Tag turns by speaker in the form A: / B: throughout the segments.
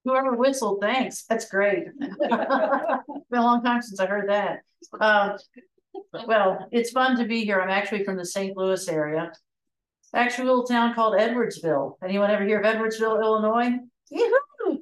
A: Whoever whistled, thanks. That's great. It's been a long time since I heard that. Uh, well, it's fun to be here. I'm actually from the St. Louis area. Actually, a little town called Edwardsville. Anyone ever hear of Edwardsville, Illinois? Yoo-hoo!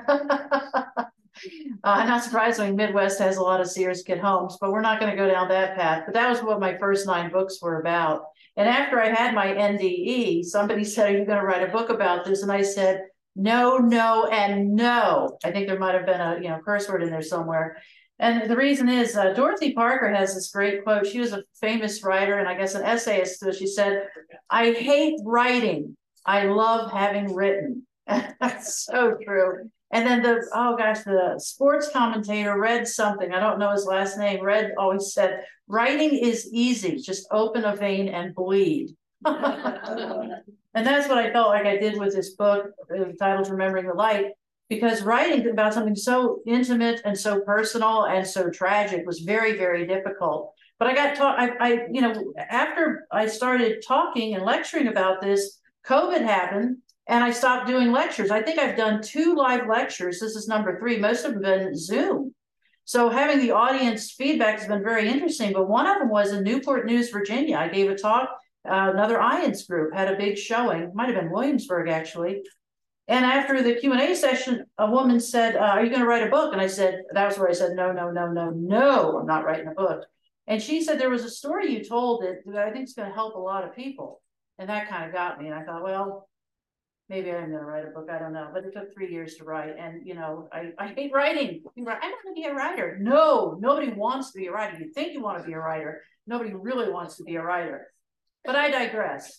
A: Not surprisingly, Midwest has a lot of Sears Kit homes, but we're not going to go down that path. But that was what my first 9 books were about. And after I had my NDE, somebody said, "Are you going to write a book about this?" And I said, "No, no, and no." I think there might have been a curse word in there somewhere. And the reason is Dorothy Parker has this great quote. She was a famous writer and I guess an essayist. So she said, "I hate writing. I love having written." That's so true. And then the sports commentator read something. I don't know his last name. Red always said, "Writing is easy. Just open a vein and bleed." And that's what I felt like I did with this book titled Remembering the Light, because writing about something so intimate and so personal and so tragic was very, very difficult. But I got taught, after I started talking and lecturing about this, COVID happened and I stopped doing lectures. I think I've done 2 live lectures. This is number 3. Most of them have been Zoom. So having the audience feedback has been very interesting. But one of them was in Newport News, Virginia. I gave a talk. Another IANS group had a big showing. Might have been Williamsburg, actually. And after the Q&A session, a woman said, "Are you going to write a book?" And I said, that was where I said, "No, no, no, no, no, I'm not writing a book." And she said, "There was a story you told that I think is going to help a lot of people." And that kind of got me. And I thought, well, maybe I'm going to write a book. I don't know. But it took 3 years to write. And, I hate writing. I'm not going to be a writer. No, nobody wants to be a writer. You think you want to be a writer. Nobody really wants to be a writer. But I digress.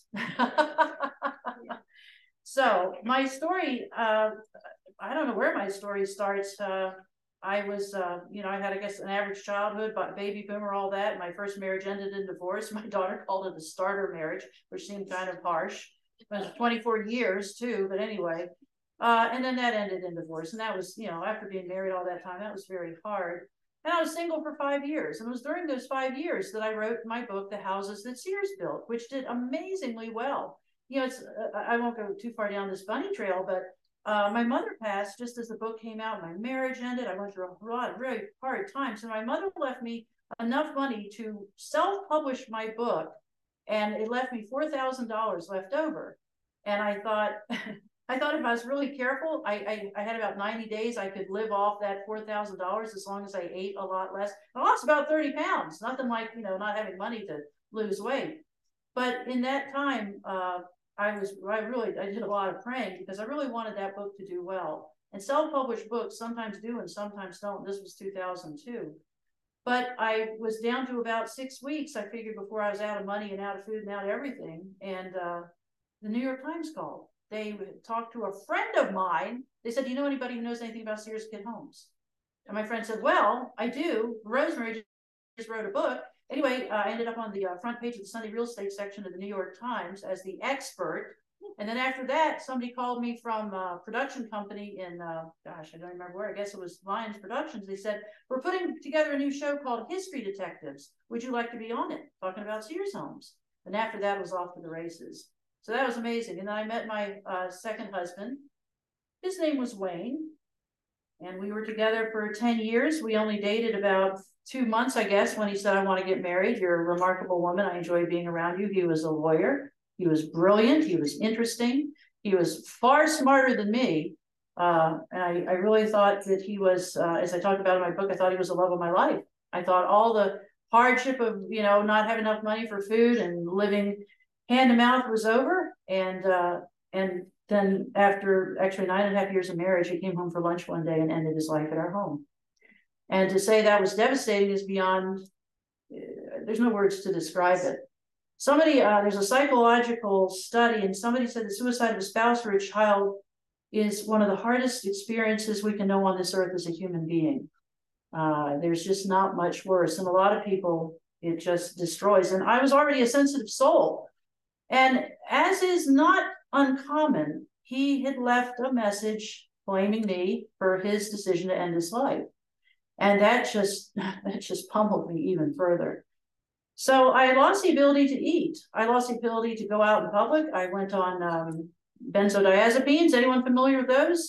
A: So my story, I don't know where my story starts. I was, I had, I guess, an average childhood, but baby boomer, all that. My first marriage ended in divorce. My daughter called it a starter marriage, which seemed kind of harsh. It was 24 years too, but anyway. And then that ended in divorce. And that was, after being married all that time, that was very hard. And I was single for 5 years. And it was during those 5 years that I wrote my book, The Houses That Sears Built, which did amazingly well. I won't go too far down this bunny trail, but my mother passed just as the book came out. My marriage ended. I went through a lot of really hard times. So my mother left me enough money to self-publish my book, and it left me $4,000 left over. And I thought, if I was really careful, I had about 90 days. I could live off that $4,000 as long as I ate a lot less. I lost about 30 pounds. Nothing like, not having money to lose weight. But in that time, I did a lot of praying because I really wanted that book to do well. And self-published books sometimes do and sometimes don't. This was 2002. But I was down to about 6 weeks, I figured, before I was out of money and out of food and out of everything. And the New York Times called. They talked to a friend of mine. They said, "Do you know anybody who knows anything about Sears Kit Homes?" And my friend said, "Well, I do. Rosemary just wrote a book." Anyway, I ended up on the front page of the Sunday real estate section of the New York Times as the expert. And then after that, somebody called me from a production company in, I don't remember where, I guess it was Lions Productions. They said, "We're putting together a new show called History Detectives. Would you like to be on it?" Talking about Sears homes. And after that, it was off to the races. So that was amazing. And then I met my second husband. His name was Wayne. And we were together for 10 years. We only dated about 2 months, I guess, when he said, "I want to get married. You're a remarkable woman. I enjoy being around you." He was a lawyer. He was brilliant. He was interesting. He was far smarter than me. And I really thought that he was, as I talked about in my book, I thought he was the love of my life. I thought all the hardship of, not having enough money for food and living hand to mouth was over. And then after actually 9.5 years of marriage, he came home for lunch one day and ended his life at our home. And to say that was devastating is beyond, there's no words to describe it. There's a psychological study, and somebody said the suicide of a spouse or a child is one of the hardest experiences we can know on this earth as a human being. There's just not much worse. And a lot of people, it just destroys. And I was already a sensitive soul. And as is not uncommon, he had left a message blaming me for his decision to end his life. And that just pummeled me even further. So I lost the ability to eat. I lost the ability to go out in public. I went on benzodiazepines. Anyone familiar with those?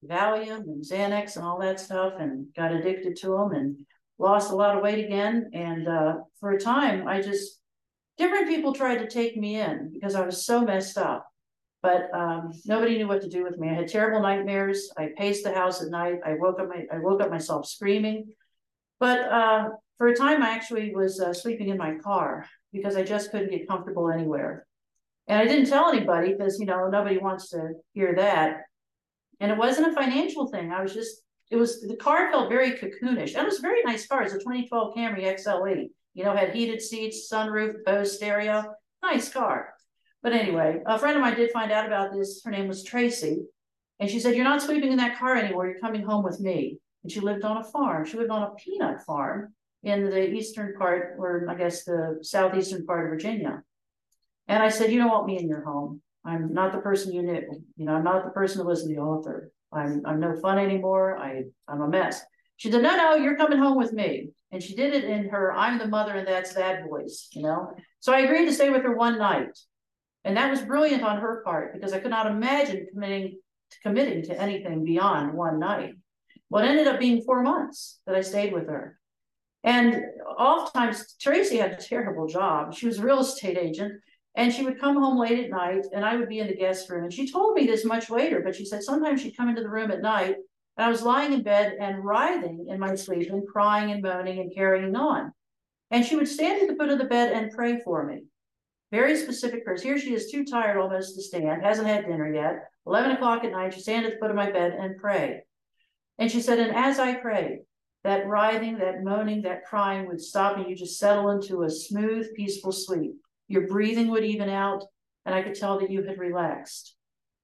A: Valium and Xanax and all that stuff, and got addicted to them and lost a lot of weight again. And for a time, different people tried to take me in because I was so messed up. But nobody knew what to do with me. I had terrible nightmares. I paced the house at night. I woke up myself screaming. But for a time, I actually was sleeping in my car because I just couldn't get comfortable anywhere. And I didn't tell anybody because, nobody wants to hear that. And it wasn't a financial thing. The car felt very cocoonish. And it was a very nice car. It's a 2012 Camry XLE. Had heated seats, sunroof, Bose stereo. Nice car. But anyway, a friend of mine did find out about this. Her name was Tracy. And she said, "You're not sleeping in that car anymore. You're coming home with me." And she lived on a farm. She lived on a peanut farm in the eastern part, or I guess the southeastern part of Virginia. And I said, "You don't want me in your home. I'm not the person you knew. I'm not the person who was the author. I'm no fun anymore. I'm a mess." She said, no, you're coming home with me. And she did it in her "I'm the mother and that's that" voice, So I agreed to stay with her one night. And that was brilliant on her part because I could not imagine committing to anything beyond one night. Well, it ended up being 4 months that I stayed with her. And oftentimes, Tracy had a terrible job. She was a real estate agent, and she would come home late at night, and I would be in the guest room. And she told me this much later, but she said sometimes she'd come into the room at night, and I was lying in bed and writhing in my sleep and crying and moaning and carrying on. And she would stand at the foot of the bed and pray for me. Very specific prayers. Here she is, too tired almost to stand, hasn't had dinner yet. 11 o'clock at night, she stand at the foot of my bed and pray. And she said, and as I prayed, that writhing, that moaning, that crying would stop, and you just settle into a smooth, peaceful sleep. Your breathing would even out, and I could tell that you had relaxed.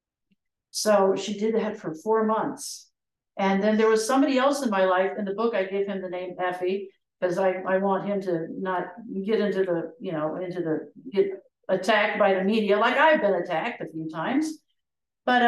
A: So she did that for 4 months. And then there was somebody else in my life. In the book, I gave him the name Effie, because I want him to not get get attacked by the media like I've been attacked a few times. But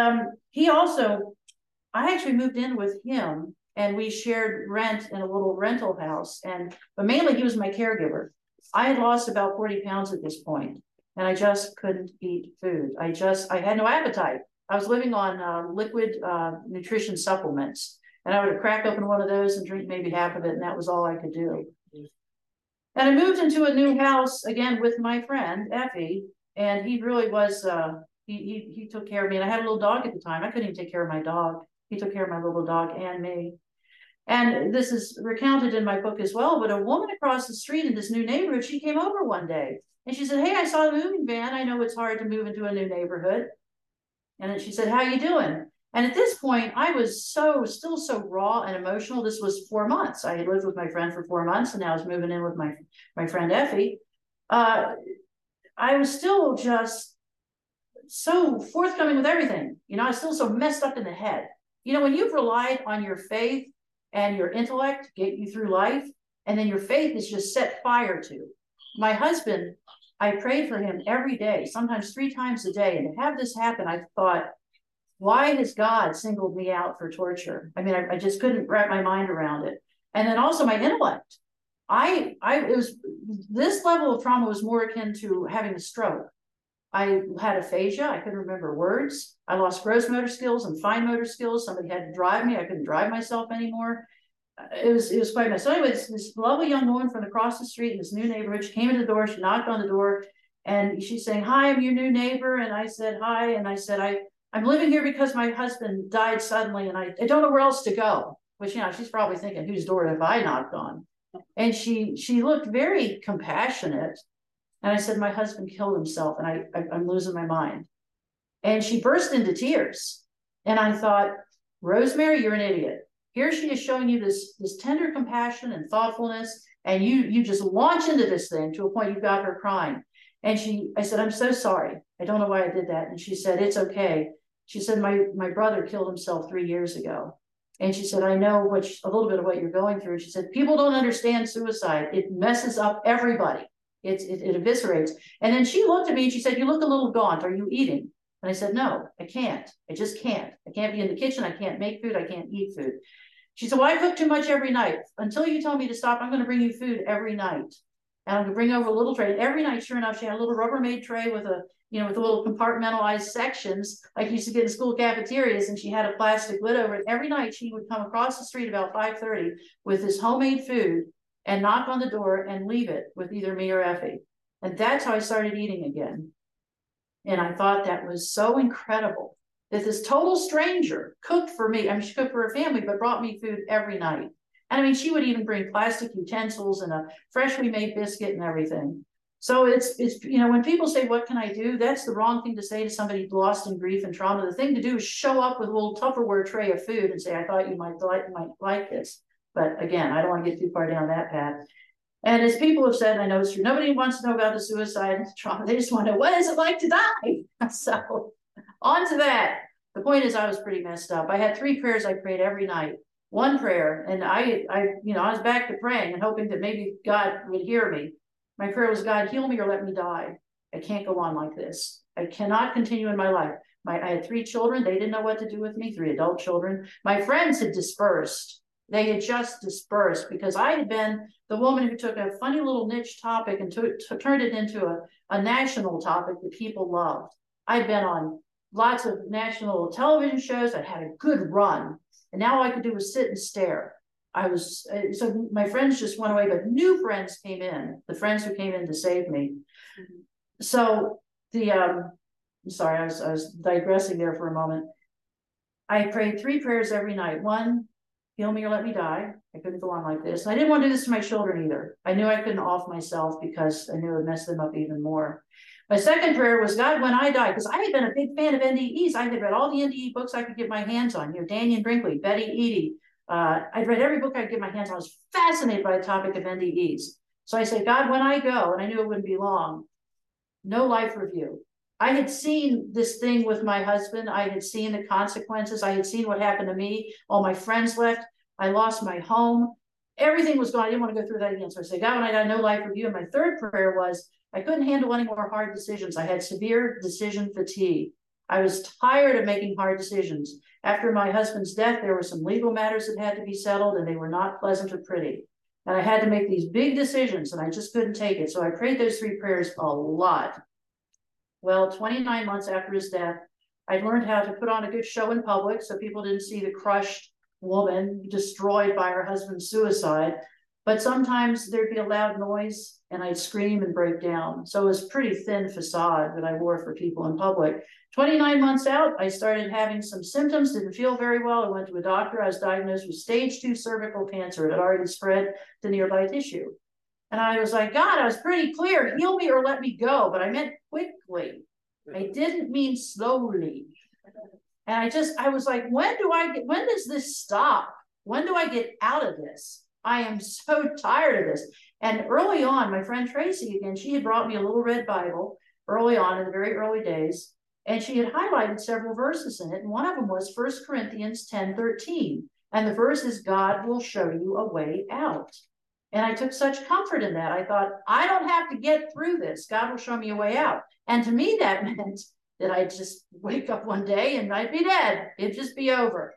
A: I actually moved in with him, and we shared rent in a little rental house. But mainly he was my caregiver. I had lost about 40 pounds at this point, and I just couldn't eat food. I had no appetite. I was living on liquid nutrition supplements. And I would crack open one of those and drink maybe half of it, and that was all I could do. And I moved into a new house again with my friend, Effie, and he really was, he took care of me. And I had a little dog at the time. I couldn't even take care of my dog. He took care of my little dog and me. And this is recounted in my book as well, but a woman across the street in this new neighborhood, she came over one day and she said, "Hey, I saw the moving van. I know it's hard to move into a new neighborhood." And then she said, "How you doing?" And at this point, I was still so raw and emotional. This was 4 months. I had lived with my friend for 4 months, and now I was moving in with my friend Effie. I was still just so forthcoming with everything. I was still so messed up in the head. When you've relied on your faith and your intellect to get you through life, and then your faith is just set fire to. My husband, I prayed for him every day, sometimes 3 times a day. And to have this happen, I thought, why has God singled me out for torture? I mean, I just couldn't wrap my mind around it. And then also my intellect. This level of trauma was more akin to having a stroke. I had aphasia. I couldn't remember words. I lost gross motor skills and fine motor skills. Somebody had to drive me. I couldn't drive myself anymore. It was quite a mess. So anyways, this lovely young woman from across the street in this new neighborhood, she came into the door, she knocked on the door, and she's saying, "Hi, I'm your new neighbor." And I said, "Hi." And I said, I'm living here because my husband died suddenly, and I don't know where else to go. Which, she's probably thinking, whose door have I knocked on? And she looked very compassionate. And I said, "My husband killed himself, and I'm losing my mind." And she burst into tears. And I thought, Rosemary, you're an idiot. Here she is showing you this tender compassion and thoughtfulness, and you just launch into this thing to a point you've got her crying. And I said, "I'm so sorry. I don't know why I did that." And she said, "It's okay." She said, my brother killed himself 3 years ago. And she said, "I know a little bit of what you're going through." And she said, "People don't understand suicide. It messes up everybody. It eviscerates." And then she looked at me and she said, "You look a little gaunt. Are you eating?" And I said, "No, I can't. I just can't. I can't be in the kitchen. I can't make food. I can't eat food." She said, "Well, I cook too much every night. Until you tell me to stop, I'm going to bring you food every night." and I would bring over a little tray. And every night, sure enough, she had a little Rubbermaid tray with a, with the little compartmentalized sections like you used to get in school cafeterias, and she had a plastic lid over it. Every night she would come across the street about 5:30 with this homemade food and knock on the door and leave it with either me or Effie. And that's how I started eating again. And I thought that was so incredible that this total stranger cooked for me. I mean, she cooked for her family, but brought me food every night. And I mean, she would even bring plastic utensils and a freshly made biscuit and everything. So it's when people say, what can I do? That's the wrong thing to say to somebody lost in grief and trauma. The thing to do is show up with a little Tupperware tray of food and say, I thought you might like this. But again, I don't want to get too far down that path. And as people have said, I know it's true, nobody wants to know about the suicide and trauma. They just want to know, what is it like to die? So on to that. The point is, I was pretty messed up. I had 3 prayers I prayed every night. One prayer, and I was back to praying and hoping that maybe God would hear me. My prayer was, God, heal me or let me die. I can't go on like this. I cannot continue in my life. I had 3 children. They didn't know what to do with me, 3 adult children. My friends had dispersed. They had just dispersed because I had been the woman who took a funny little niche topic and turned it into a national topic that people loved. I'd been on lots of national television shows. I'd had a good run. And now all I could do was sit and stare. So my friends just went away, but new friends came in, the friends who came in to save me. Mm-hmm. So I'm sorry, I was digressing there for a moment. I prayed 3 prayers every night. One, heal me or let me die. I couldn't go on like this. And I didn't want to do this to my children either. I knew I couldn't off myself because I knew it would mess them up even more. My second prayer was, God, when I die, because I had been a big fan of NDEs. I had read all the NDE books I could get my hands on. Daniel Brinkley, Betty Eadie. I'd read every book I could get my hands on. I was fascinated by the topic of NDEs. So I said, God, when I go, and I knew it wouldn't be long, no life review. I had seen this thing with my husband. I had seen the consequences. I had seen what happened to me. All my friends left. I lost my home. Everything was gone. I didn't want to go through that again. So I said, God, when I got no life review. And my third prayer was, I couldn't handle any more hard decisions. I had severe decision fatigue. I was tired of making hard decisions. After my husband's death, there were some legal matters that had to be settled, and they were not pleasant or pretty. And I had to make these big decisions, and I just couldn't take it. So I prayed those 3 prayers a lot. Well, 29 months after his death, I learned how to put on a good show in public so people didn't see the crushed woman destroyed by her husband's suicide. But sometimes there'd be a loud noise and I'd scream and break down. So it was a pretty thin facade that I wore for people in public. 29 months out, I started having some symptoms, didn't feel very well. I went to a doctor. I was diagnosed with stage 2 cervical cancer. It had already spread to nearby tissue. And I was like, God, I was pretty clear, heal me or let me go. But I meant quickly. I didn't mean slowly. And I was like, when does this stop? When do I get out of this? I am so tired of this. And early on, my friend Tracy, again, she had brought me a little red Bible early on in the very early days. And she had highlighted several verses in it. And one of them was 1 Corinthians 10:13. And the verse is, God will show you a way out. And I took such comfort in that. I thought, I don't have to get through this. God will show me a way out. And to me, that meant that I'd just wake up one day and I'd be dead. It'd just be over.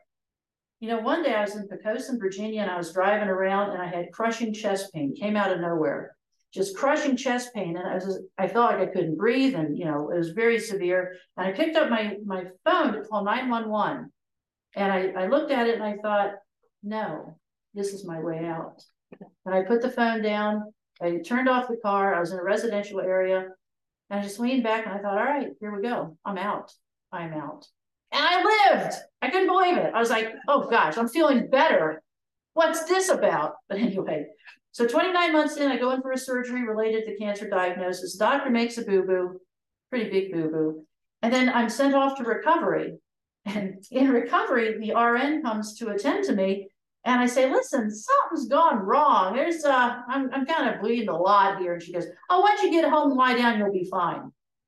A: One day I was in Poquoson, Virginia, and I was driving around and I had crushing chest pain, came out of nowhere, just crushing chest pain. And I felt like I couldn't breathe, and it was very severe. And I picked up my phone to call 911. And I looked at it and I thought, no, this is my way out. And I put the phone down, I turned off the car. I was in a residential area, and I just leaned back and I thought, all right, here we go. I'm out. I'm out. And I lived. I couldn't believe it. I was like, oh gosh, I'm feeling better. What's this about? But anyway, so 29 months in, I go in for a surgery related to cancer diagnosis. Doctor makes a boo-boo, pretty big boo-boo. And then I'm sent off to recovery. And in recovery, the RN comes to attend to me. And I say, listen, something's gone wrong. I'm kind of bleeding a lot here. And she goes, oh, once you get home, lie down, you'll be fine.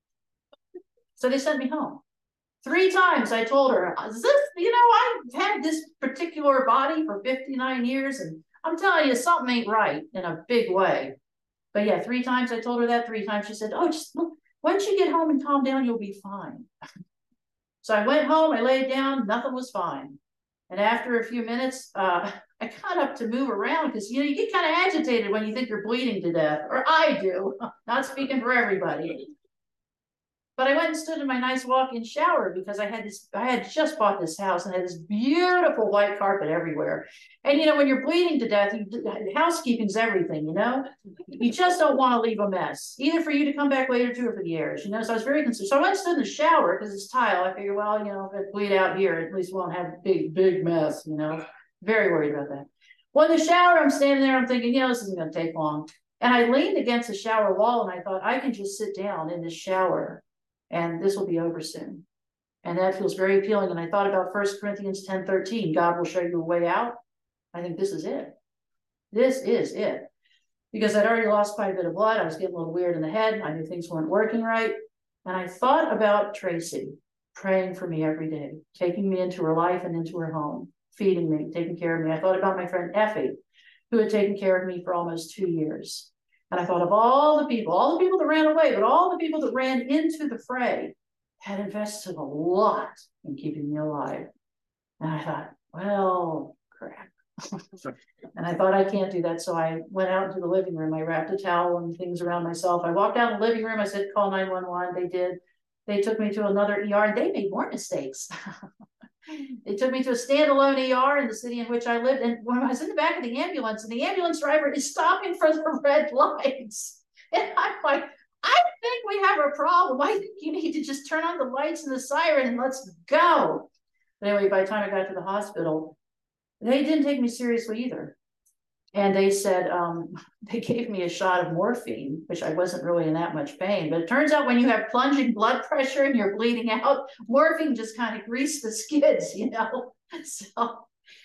A: So they sent me home. 3 times I told her, I've had this particular body for 59 years, and I'm telling you, something ain't right in a big way. But yeah, 3 times I told her that. 3 times she said, oh, just look, once you get home and calm down, you'll be fine. So I went home, I laid down, nothing was fine. And after a few minutes, I got up to move around because, you know, you get kind of agitated when you think you're bleeding to death, or I do, not speaking for everybody. But I went and stood in my nice walk-in shower because I had just bought this house and had this beautiful white carpet everywhere. And, you know, when you're bleeding to death, housekeeping's everything, you know? You just don't want to leave a mess, either for you to come back later to or for the heirs, you know? So I was very concerned. So I went and stood in the shower because it's tile. I figured, well, you know, if I bleed out here, at least we won't have a big mess, you know? Very worried about that. Well, in the shower, I'm standing there, I'm thinking, you know, this isn't going to take long. And I leaned against the shower wall and I thought, I can just sit down in this shower and this will be over soon. And that feels very appealing. And I thought about 1 Corinthians 10:13, God will show you a way out. I think this is it. This is it. Because I'd already lost quite a bit of blood. I was getting a little weird in the head. I knew things weren't working right. And I thought about Tracy praying for me every day, taking me into her life and into her home, feeding me, taking care of me. I thought about my friend Effie, who had taken care of me for almost 2 years. And I thought of all the people that ran away, but all the people that ran into the fray had invested a lot in keeping me alive. And I thought, well, crap. And I thought, I can't do that. So I went out into the living room. I wrapped a towel and things around myself. I walked out in the living room. I said, call 911. They did. They took me to another ER and they made more mistakes. They took me to a standalone ER in the city in which I lived. And when I was in the back of the ambulance, and the ambulance driver is stopping for the red lights. And I'm like, I think we have a problem. I think you need to just turn on the lights and the siren and let's go. But anyway, by the time I got to the hospital, they didn't take me seriously either. And they said, they gave me a shot of morphine, which I wasn't really in that much pain. But it turns out when you have plunging blood pressure and you're bleeding out, morphine just kind of greased the skids, you know? So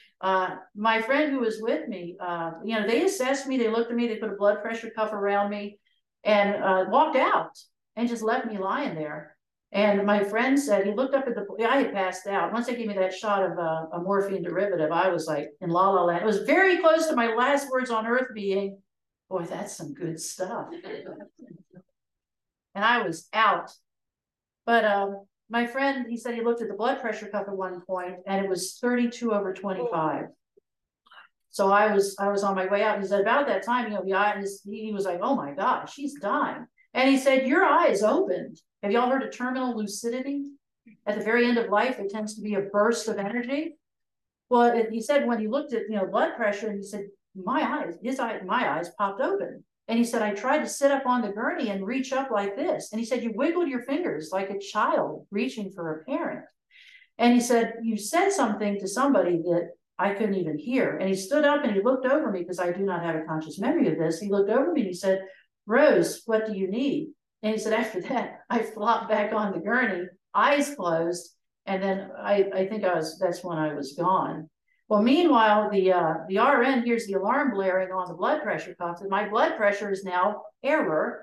A: my friend who was with me, you know, they assessed me, they looked at me, they put a blood pressure cuff around me and walked out and just left me lying there. And my friend said, he looked up at I had passed out. Once they gave me that shot of a morphine derivative, I was like in la la land. It was very close to my last words on earth being, boy, that's some good stuff. And I was out. But my friend, he said he looked at the blood pressure cuff at one point and it was 32/25. So I was on my way out. He said, about that time, you know, the eyes, he was like, oh my gosh, she's dying. And he said, your eyes opened. Have y'all heard of terminal lucidity? At the very end of life, there tends to be a burst of energy. Well, he said when he looked at, you know, blood pressure, and he said, my eyes popped open. And he said, I tried to sit up on the gurney and reach up like this. And he said, you wiggled your fingers like a child reaching for a parent. And he said, you said something to somebody that I couldn't even hear. And he stood up and he looked over me because I do not have a conscious memory of this. He looked over me and he said, Rose, what do you need? And he said, after that, I flopped back on the gurney, eyes closed. And then I think that's when I was gone. Well, meanwhile, the RN hears the alarm blaring on the blood pressure cuff, and my blood pressure is now error.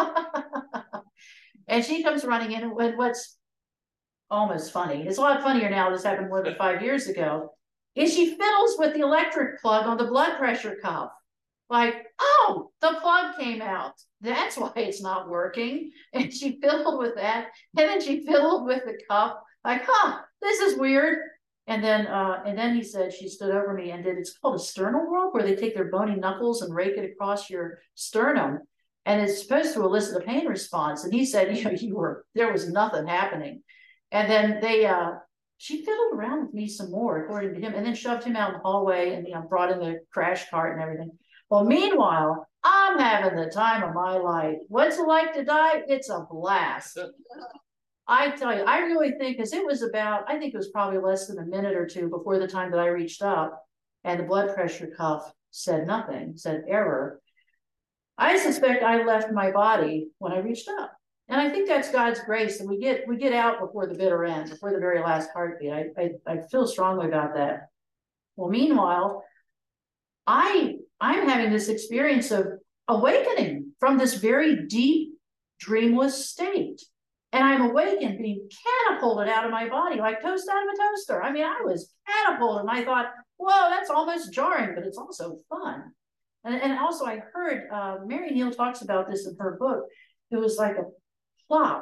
A: And she comes running in, and what's almost funny, it's a lot funnier now, this happened more than 5 years ago, is she fiddles with the electric plug on the blood pressure cuff. Like, oh, the plug came out. That's why it's not working. And she fiddled with that. And then she fiddled with the cuff. Like, huh, this is weird. And then he said, she stood over me and it's called a sternal rope, where they take their bony knuckles and rake it across your sternum. And it's supposed to elicit a pain response. And he said, you know, there was nothing happening. And then she fiddled around with me some more, according to him, and then shoved him out in the hallway and, you know, brought in the crash cart and everything. Well, meanwhile, I'm having the time of my life. What's it like to die? It's a blast. I tell you, I really think, because I think it was probably less than a minute or two before the time that I reached up and the blood pressure cuff said nothing, said error. I suspect I left my body when I reached up. And I think that's God's grace, and we get out before the bitter end, before the very last heartbeat. I feel strongly about that. Well, meanwhile, I'm having this experience of awakening from this very deep, dreamless state. And I'm awakened, being catapulted out of my body, like toast out of a toaster. I mean, I was catapulted, and I thought, whoa, that's almost jarring, but it's also fun. And also I heard, Mary Neal talks about this in her book. It was like a plop.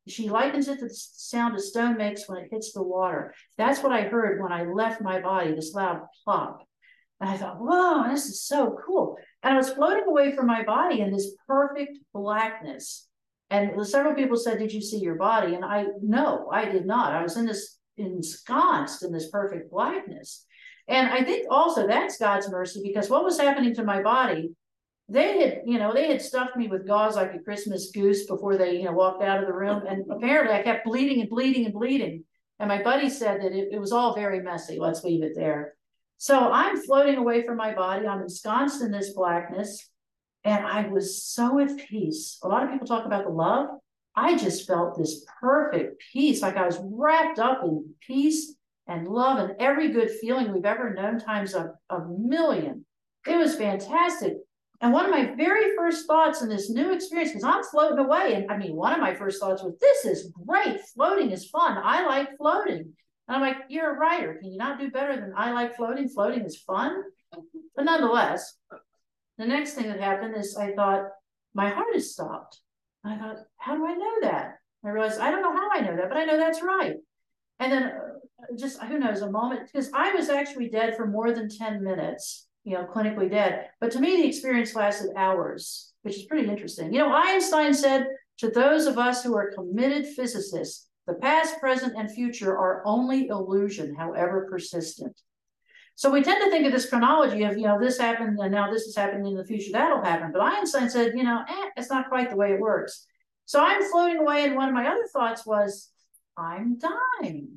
A: she likens it to the sound a stone makes when it hits the water. That's what I heard when I left my body, this loud plop. And I thought, whoa, this is so cool. And I was floating away from my body in this perfect blackness. And several people said, did you see your body? And no, I did not. I was ensconced in this perfect blackness. And I think also that's God's mercy, because what was happening to my body, they had stuffed me with gauze like a Christmas goose before they, walked out of the room. And apparently I kept bleeding and bleeding and bleeding. And my buddy said that it was all very messy. Let's leave it there. So I'm floating away from my body. I'm ensconced in this blackness. And I was so at peace. A lot of people talk about the love. I just felt this perfect peace, like I was wrapped up in peace and love and every good feeling we've ever known times a million. It was fantastic. And one of my very first thoughts in this new experience, because I'm floating away, and I mean, one of my first thoughts was, this is great. Floating is fun. I like floating. And I'm like, you're a writer. Can you not do better than I like floating? Floating is fun. But nonetheless, the next thing that happened is I thought, my heart has stopped. And I thought, how do I know that? I realized, I don't know how I know that, but I know that's right. And then who knows, a moment, because I was actually dead for more than 10 minutes, clinically dead. But to me, the experience lasted hours, which is pretty interesting. Einstein said, to those of us who are committed physicists, the past, present, and future are only illusion, however persistent. So we tend to think of this chronology of, this happened and now this is happening in the future, that'll happen. But Einstein said, it's not quite the way it works. So I'm floating away, and one of my other thoughts was, I'm dying.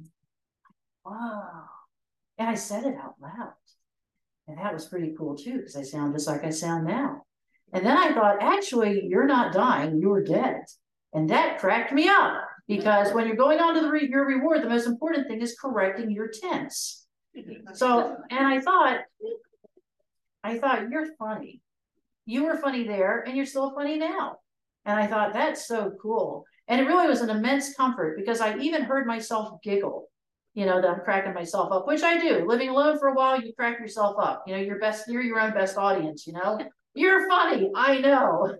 A: Wow. And I said it out loud. And that was pretty cool too, because I sound just like I sound now. And then I thought, actually, you're not dying, you're dead. And that cracked me up, because when you're going on to your reward, the most important thing is correcting your tense. So, and I thought, you're funny. You were funny there, and you're still funny now. And I thought, that's so cool. And it really was an immense comfort, because I even heard myself giggle, that I'm cracking myself up, which I do. Living alone for a while, you crack yourself up. You're your own best audience, You're funny, I know.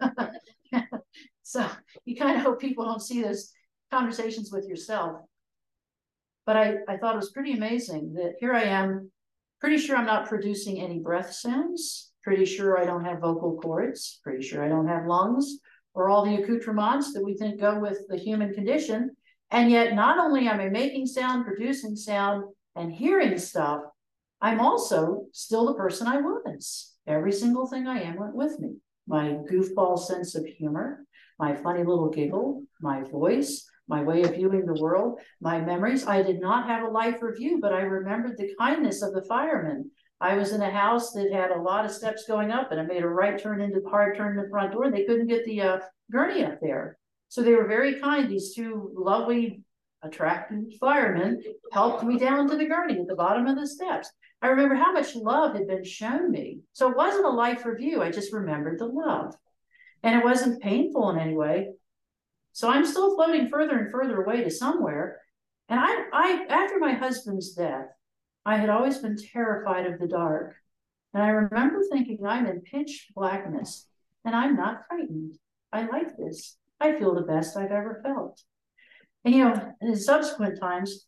A: So you kind of hope people don't see those conversations with yourself. But I thought it was pretty amazing that here I am, pretty sure I'm not producing any breath sounds, pretty sure I don't have vocal cords, pretty sure I don't have lungs, or all the accoutrements that we think go with the human condition. And yet, not only am I making sound, producing sound, and hearing stuff, I'm also still the person I was. Every single thing I am went with me. My goofball sense of humor, my funny little giggle, my voice, my way of viewing the world, my memories. I did not have a life review, but I remembered the kindness of the firemen. I was in a house that had a lot of steps going up, and I made a hard turn in the front door. They couldn't get the gurney up there. So they were very kind. These two lovely, attractive firemen helped me down to the gurney at the bottom of the steps. I remember how much love had been shown me. So it wasn't a life review. I just remembered the love. And it wasn't painful in any way. So I'm still floating further and further away to somewhere. And I after my husband's death, I had always been terrified of the dark. And I remember thinking, I'm in pitch blackness, and I'm not frightened. I like this. I feel the best I've ever felt. And in subsequent times,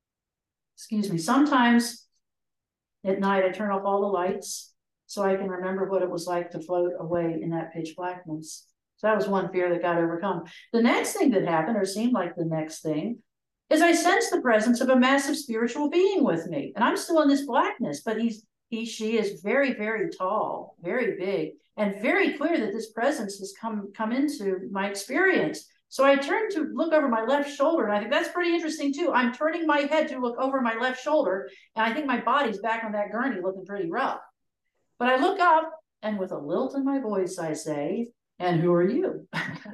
A: sometimes at night I turn off all the lights so I can remember what it was like to float away in that pitch blackness. So that was one fear that got overcome. The next thing that happened, or seemed like the next thing, is I sensed the presence of a massive spiritual being with me. And I'm still in this blackness, but she is very, very tall, very big, and very clear that this presence has come into my experience. So I turned to look over my left shoulder, and I think that's pretty interesting too. I'm turning my head to look over my left shoulder, and I think my body's back on that gurney looking pretty rough. But I look up, and with a lilt in my voice, I say, "And who are you?"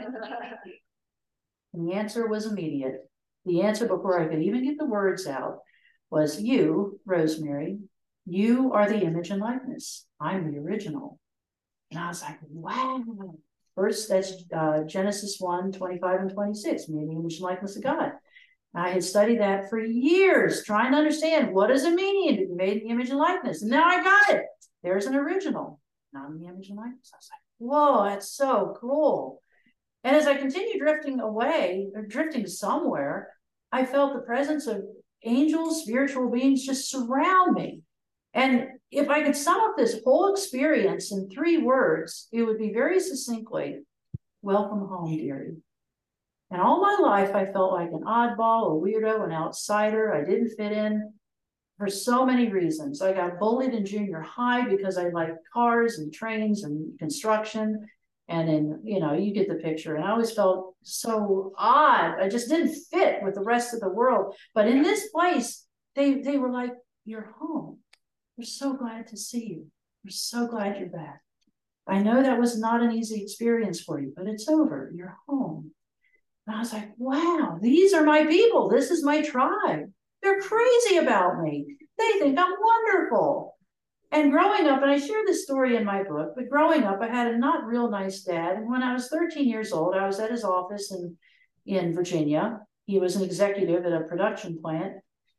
A: And the answer was immediate. The answer, before I could even get the words out, was, "You, Rosemary, you are the image and likeness. I'm the original." And I was like, wow. First, that's Genesis 1:25 and 26, me in the image and likeness of God. I had studied that for years, trying to understand, what does it mean to be made in the image and likeness? And now I got it. There's an original, not in the image and likeness. I was like, whoa, that's so cool. And as I continued drifting away, or drifting somewhere, I felt the presence of angels, spiritual beings just surround me. And if I could sum up this whole experience in 3 words, it would be very succinctly, welcome home, dearie. And all my life, I felt like an oddball, a weirdo, an outsider. I didn't fit in for so many reasons. I got bullied in junior high because I liked cars and trains and construction. And then, you get the picture. And I always felt so odd. I just didn't fit with the rest of the world. But in this place, they were like, you're home. We're so glad to see you. We're so glad you're back. I know that was not an easy experience for you, but it's over. You're home. And I was like, wow, these are my people. This is my tribe. They're crazy about me. They think I'm wonderful. And growing up, and I share this story in my book, but growing up, I had a not real nice dad. And when I was 13 years old, I was at his office in Virginia. He was an executive at a production plant.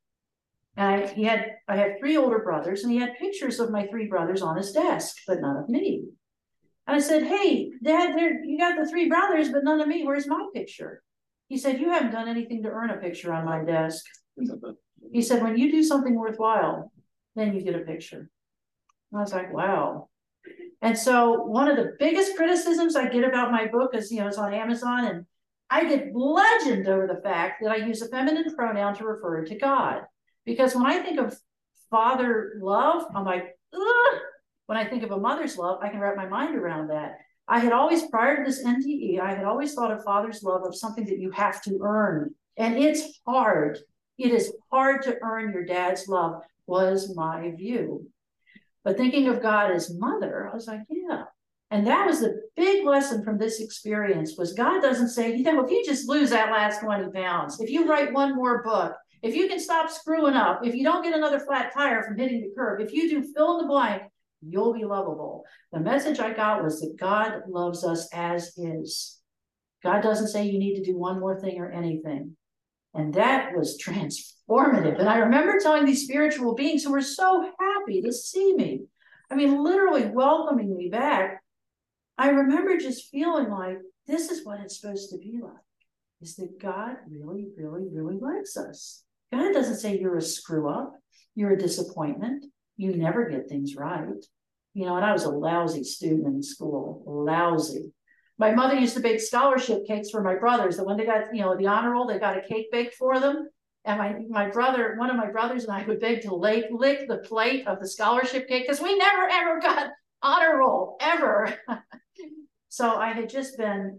A: And I had 3 older brothers, and he had pictures of my 3 brothers on his desk, but none of me. And I said, hey, Dad, you got the 3 brothers, but none of me. Where's my picture? He said, you haven't done anything to earn a picture on my desk. He said, when you do something worthwhile, then you get a picture. I was like, wow. And so one of the biggest criticisms I get about my book is, it's on Amazon, and I get bludgeoned over the fact that I use a feminine pronoun to refer to God. Because when I think of father love, I'm like, ugh. When I think of a mother's love, I can wrap my mind around that. I had always, prior to this NDE, I had always thought of father's love of something that you have to earn. And it's hard. It is hard to earn your dad's love, was my view. But thinking of God as mother, I was like, yeah. And that was the big lesson from this experience, was God doesn't say, if you just lose that last 20 pounds, if you write one more book, if you can stop screwing up, if you don't get another flat tire from hitting the curb, if you do fill in the blank, you'll be lovable. The message I got was that God loves us as is. God doesn't say you need to do one more thing or anything. And that was transformative. And I remember telling these spiritual beings who were so happy to see me, literally welcoming me back. I remember just feeling like, this is what it's supposed to be like, is that God really, really, really likes us. God doesn't say you're a screw up, you're a disappointment, you never get things right. And I was a lousy student in school, lousy. My mother used to bake scholarship cakes for my brothers. That when they got, the honor roll, they got a cake baked for them. And one of my brothers and I would beg to lick the plate of the scholarship cake because we never, ever got honor roll, ever. So I had just been,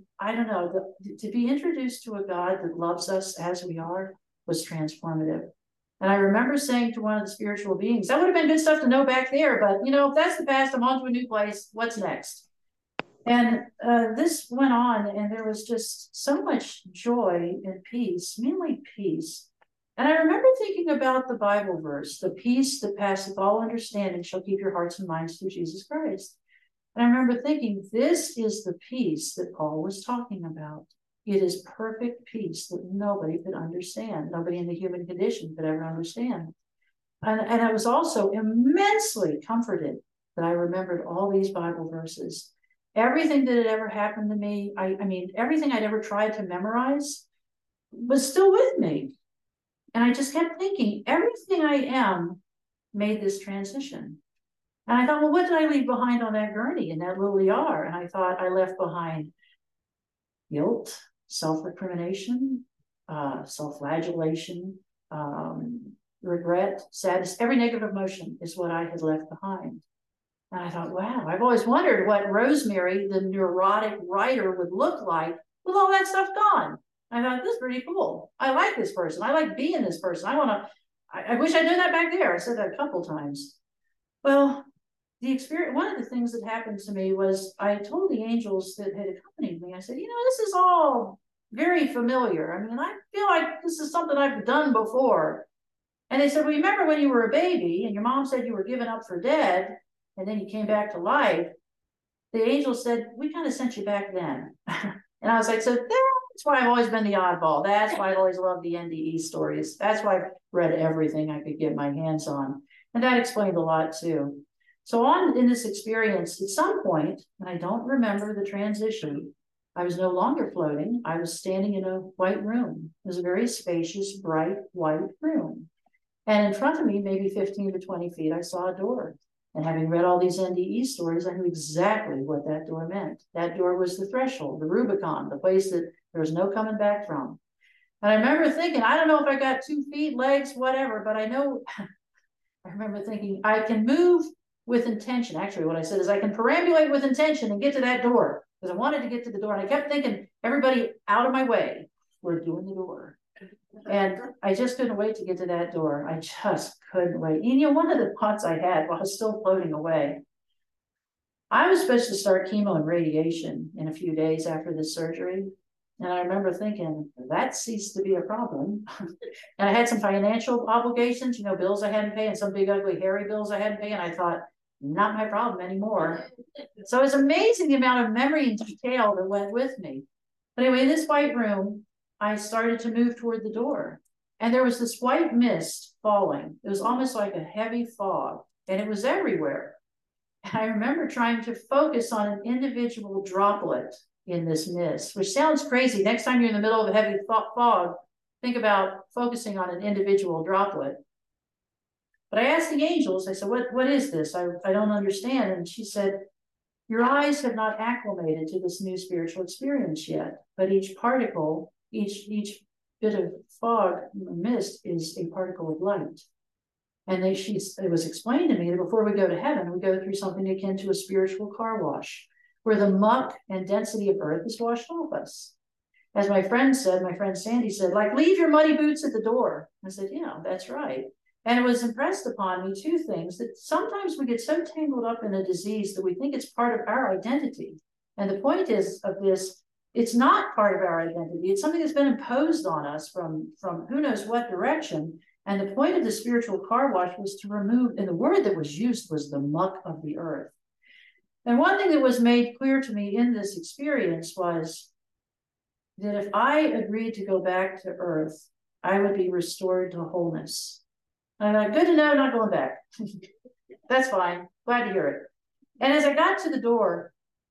A: to be introduced to a God that loves us as we are was transformative. And I remember saying to one of the spiritual beings, that would have been good stuff to know back there, but if that's the past, I'm on to a new place. What's next? And this went on, and there was just so much joy and peace, mainly peace. And I remember thinking about the Bible verse, the peace that passeth all understanding shall keep your hearts and minds through Jesus Christ. And I remember thinking, this is the peace that Paul was talking about. It is perfect peace that nobody could understand. Nobody in the human condition could ever understand. And I was also immensely comforted that I remembered all these Bible verses. Everything that had ever happened to me, everything I'd ever tried to memorize was still with me. And I just kept thinking, everything I am made this transition. And I thought, well, what did I leave behind on that gurney in that little ER? And I thought I left behind guilt, self-recrimination, self-flagellation, regret, sadness. Every negative emotion is what I had left behind. And I thought, wow, I've always wondered what Rosemary, the neurotic writer, would look like with all that stuff gone. I thought, this is pretty cool. I like this person. I like being this person. I wish I knew that back there. I said that a couple times. Well, the experience, one of the things that happened to me was I told the angels that had accompanied me, I said, this is all very familiar. I feel like this is something I've done before. And they said, well, remember when you were a baby and your mom said you were given up for dead, and then you came back to life? The angel said, we kind of sent you back then. And I was like, so that's why I've always been the oddball. That's why I've always loved the NDE stories. That's why I've read everything I could get my hands on. And that explained a lot too. So on in this experience, at some point, and I don't remember the transition, I was no longer floating. I was standing in a white room. It was a very spacious, bright, white room. And in front of me, maybe 15 to 20 feet, I saw a door. And having read all these NDE stories, I knew exactly what that door meant. That door was the threshold, the Rubicon, the place that there was no coming back from. And I remember thinking, I don't know if I got 2 feet, legs, whatever, but I know, I remember thinking, I can move with intention. Actually, what I said is I can perambulate with intention and get to that door, because I wanted to get to the door. And I kept thinking, everybody out of my way, we're doing the door. And I just couldn't wait to get to that door. I just couldn't wait. And, you know, one of the thoughts I had while I was still floating away, I was supposed to start chemo and radiation in a few days after this surgery. And I remember thinking, that ceased to be a problem. And I had some financial obligations, you know, bills I hadn't paid, and some big, ugly, hairy bills I hadn't paid. And I thought, not my problem anymore. So it's amazing the amount of memory and detail that went with me. But anyway, in this white room, I started to move toward the door. And there was this white mist falling. It was almost like a heavy fog, and it was everywhere. And I remember trying to focus on an individual droplet in this mist, which sounds crazy. Next time you're in the middle of a heavy fog, think about focusing on an individual droplet. But I asked the angels, I said, what is this? I don't understand. And she said, your eyes have not acclimated to this new spiritual experience yet, but each particle, each bit of fog, mist, is a particle of light. And it was explained to me that before we go to heaven, we go through something akin to a spiritual car wash, where the muck and density of earth is washed off us. As my friend Sandy said, like, leave your muddy boots at the door. I said, yeah, that's right. And it was impressed upon me 2 things, that sometimes we get so tangled up in a disease that we think it's part of our identity. And the point is of this, it's not part of our identity. It's something that's been imposed on us from who knows what direction. And the point of the spiritual car wash was to remove, and the word that was used was the muck of the earth. And one thing that was made clear to me in this experience was that if I agreed to go back to earth, I would be restored to wholeness. And I'm good to know, not going back. That's fine. Glad to hear it. And as I got to the door,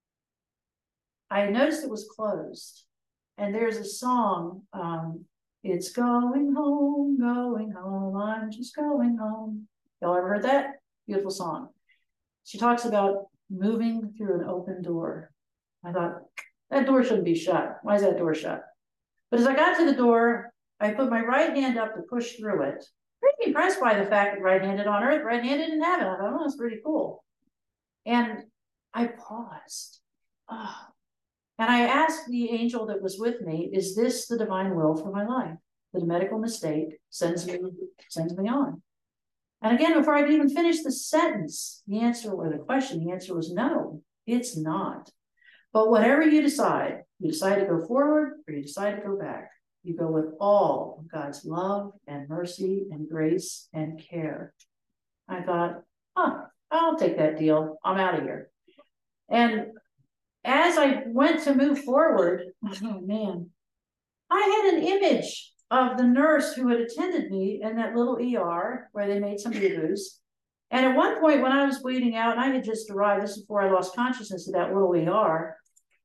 A: I noticed it was closed. And there's a song, it's going home, I'm just going home. Y'all ever heard that? Beautiful song. She talks about moving through an open door. I thought, that door shouldn't be shut. Why is that door shut? But as I got to the door, I put my right hand up to push through it. Pretty impressed by the fact that right-handed on earth, right-handed in heaven. I thought, oh, that's pretty cool. And I paused. Oh. And I asked the angel that was with me, is this the divine will for my life? That a medical mistake sends me on. And again, before I could even finish the sentence, the answer was no, it's not. But whatever you decide to go forward or you decide to go back, you go with all of God's love and mercy and grace and care. I thought, I'll take that deal. I'm out of here. And as I went to move forward, oh man, I had an image of the nurse who had attended me in that little ER where they made some boo-boos. And at one point when I was bleeding out, and I had just arrived, this is before I lost consciousness of that little ER,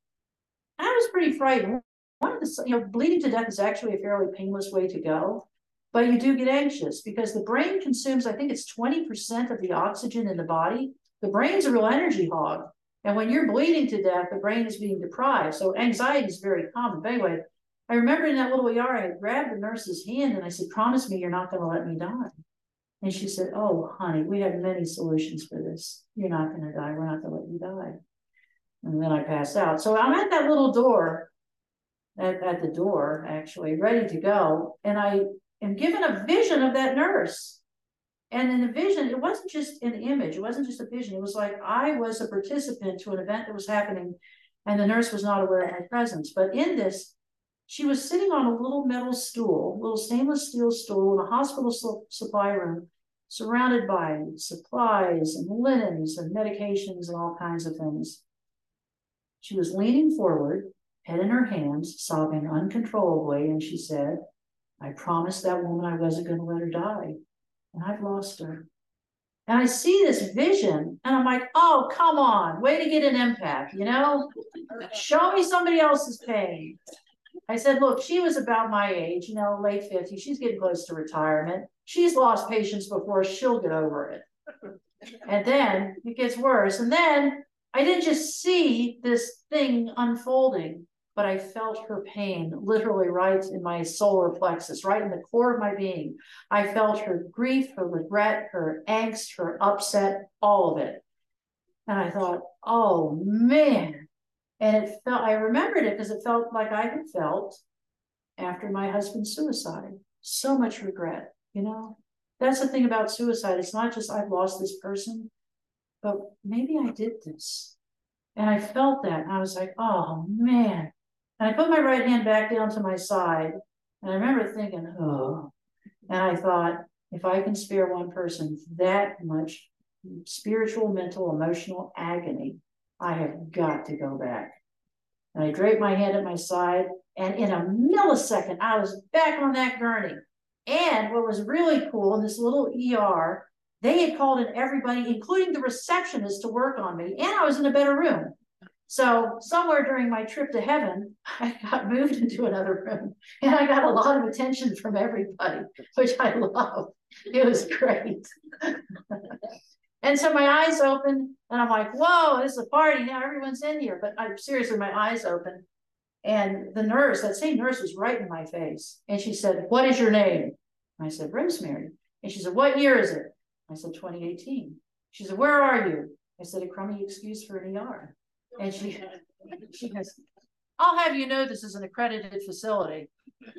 A: I was pretty frightened. Bleeding to death is actually a fairly painless way to go, but you do get anxious because the brain consumes, I think it's 20% of the oxygen in the body. The brain's a real energy hog. And when you're bleeding to death, the brain is being deprived. So anxiety is very common. But anyway, I remember in that little ER, I grabbed the nurse's hand and I said, promise me you're not going to let me die. And she said, oh, honey, we have many solutions for this. You're not going to die. We're not going to let you die. And then I passed out. So I'm at that little door, at the door, actually, ready to go. And I am given a vision of that nurse. And in the vision, it wasn't just an image. It wasn't just a vision. It was like I was a participant to an event that was happening and the nurse was not aware of my presence. But in this, she was sitting on a little metal stool, little stainless steel stool in a hospital supply room, surrounded by supplies and linens and medications and all kinds of things. She was leaning forward, head in her hands, sobbing uncontrollably, and she said, I promised that woman I wasn't going to let her die, and I've lost her. And I see this vision and I'm like, oh, come on, way to get an empath, you know? Show me somebody else's pain. I said, look, she was about my age, you know, late 50s. She's getting close to retirement. She's lost patience before. She'll get over it. And then it gets worse. And then I didn't just see this thing unfolding, but I felt her pain literally right in my solar plexus, right in the core of my being. I felt her grief, her regret, her angst, her upset, all of it. And I thought, oh man. And it felt, I remembered it because it felt like I had felt after my husband's suicide. So much regret, you know? That's the thing about suicide. It's not just I've lost this person, but maybe I did this. And I felt that. And I was like, oh man. And I put my right hand back down to my side. And I remember thinking, oh. And I thought, if I can spare one person that much spiritual, mental, emotional agony, I have got to go back. And I draped my hand at my side, and in a millisecond, I was back on that gurney. And what was really cool in this little ER, they had called in everybody, including the receptionist, to work on me, and I was in a better room. So somewhere during my trip to heaven, I got moved into another room, and I got a lot of attention from everybody, which I loved. It was great. And so my eyes open, and I'm like, whoa, this is a party. Now everyone's in here. But I'm seriously, my eyes open. And the nurse, that same nurse, was right in my face. And she said, what is your name? And I said, Rosemary. And she said, what year is it? I said, 2018. She said, where are you? I said, a crummy excuse for an ER. And she goes, I'll have you know this is an accredited facility.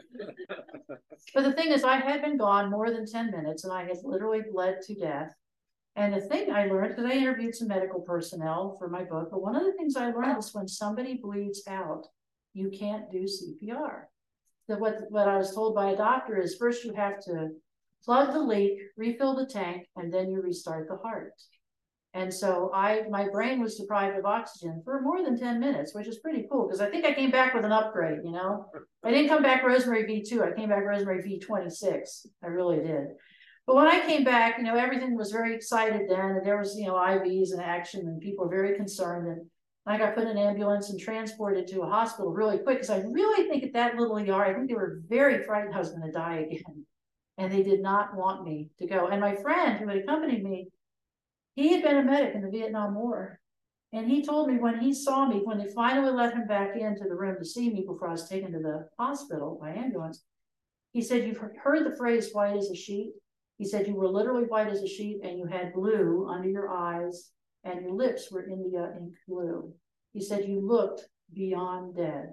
A: But the thing is, I had been gone more than 10 minutes, and I had literally bled to death. And the thing I learned, because I interviewed some medical personnel for my book, but one of the things I learned is when somebody bleeds out, you can't do CPR. What I was told by a doctor is first you have to plug the leak, refill the tank, and then you restart the heart. And so my brain was deprived of oxygen for more than 10 minutes, which is pretty cool, because I think I came back with an upgrade, you know? I didn't come back Rosemary V2, I came back Rosemary V26. I really did. But when I came back, you know, everything was very excited then, and there was, you know, IVs in action, and people were very concerned. And I got put in an ambulance and transported to a hospital really quick, because I really think at that little ER, I think they were very frightened I was going to die again. And they did not want me to go. And my friend who had accompanied me, he had been a medic in the Vietnam War. And he told me when he saw me, when they finally let him back into the room to see me before I was taken to the hospital by ambulance, he said, you've heard the phrase white as a sheet? He said, you were literally white as a sheet, and you had blue under your eyes, and your lips were India ink blue. He said, you looked beyond dead.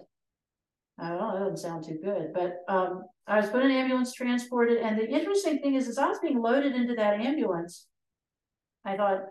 A: I don't know, that doesn't sound too good, but I was put in an ambulance, transported, and the interesting thing is, as I was being loaded into that ambulance, I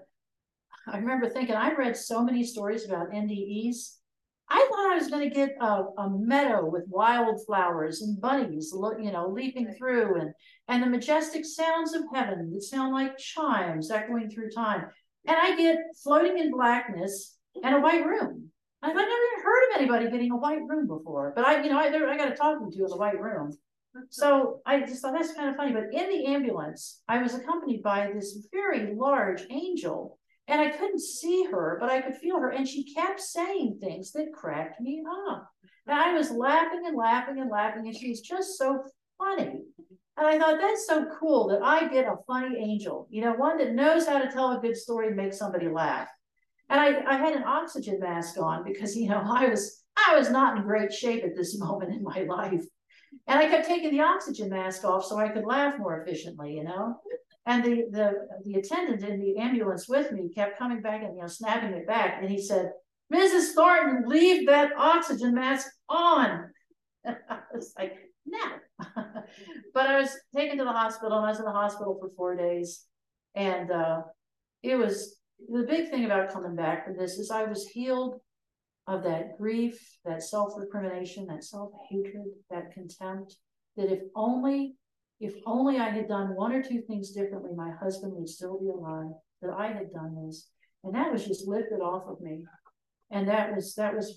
A: remember thinking, I've read so many stories about NDEs. I thought I was going to get a meadow with wildflowers and bunnies, you know, leaping through, and the majestic sounds of heaven that sound like chimes echoing through time. And I get floating in blackness and a white room. I've never even heard of anybody getting a white room before, but I got to talk to in the white room. So I just thought that's kind of funny. But in the ambulance, I was accompanied by this very large angel. And I couldn't see her, but I could feel her. And she kept saying things that cracked me up. And I was laughing and laughing and laughing. And she was just so funny. And I thought, that's so cool that I get a funny angel, you know, one that knows how to tell a good story and make somebody laugh. And I had an oxygen mask on because, you know, I was not in great shape at this moment in my life. And I kept taking the oxygen mask off so I could laugh more efficiently, you know. And the attendant in the ambulance with me kept coming back and, you know, snapping it back. And he said, Mrs. Thornton, leave that oxygen mask on. And I was like, no. But I was taken to the hospital, and I was in the hospital for 4 days. And it was, the big thing about coming back from this is I was healed of that grief, that self-recrimination, that self-hatred, that contempt, that if only I had done one or two things differently, my husband would still be alive, that I had done this. And that was just lifted off of me. And that was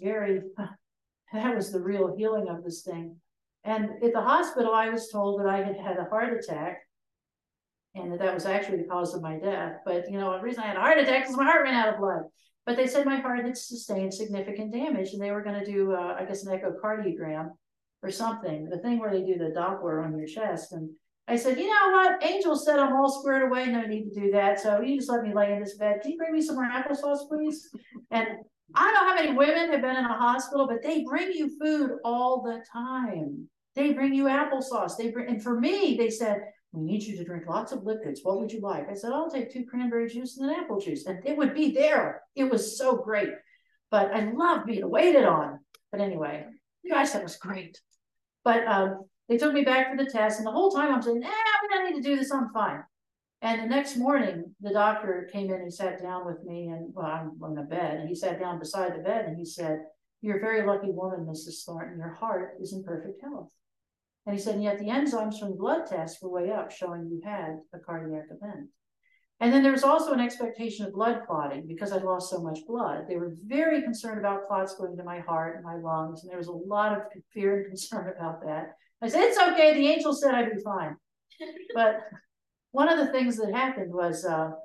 A: the real healing of this thing. And at the hospital, I was told that I had had a heart attack. And that was actually the cause of my death. But, you know, the reason I had a heart attack is my heart ran out of blood. But they said my heart had sustained significant damage, and they were going to do, I guess, an echocardiogram or something, the thing where they do the Doppler on your chest. And I said, you know what? Angel said I'm all squared away, no need to do that. So you just let me lay in this bed. Can you bring me some more applesauce, please? And I don't know how many women have been in a hospital, but they bring you food all the time. They bring you applesauce. And for me, they said, we need you to drink lots of liquids. What would you like? I said, I'll take 2 cranberry juice and an apple juice. And it would be there. It was so great. But I love being waited on. But anyway, you guys, that was great. But they took me back for the test. And the whole time I'm saying, we don't need to do this. I'm fine. And the next morning, the doctor came in and sat down with me. And well, I'm on the bed. And he sat down beside the bed. And he said, you're a very lucky woman, Mrs. Thornton. Your heart is in perfect health. And he said, and yet the enzymes from the blood test were way up, showing you had a cardiac event. And then there was also an expectation of blood clotting because I'd lost so much blood. They were very concerned about clots going to my heart and my lungs. And there was a lot of fear and concern about that. I said, it's okay. The angel said I'd be fine. But one of the things that happened was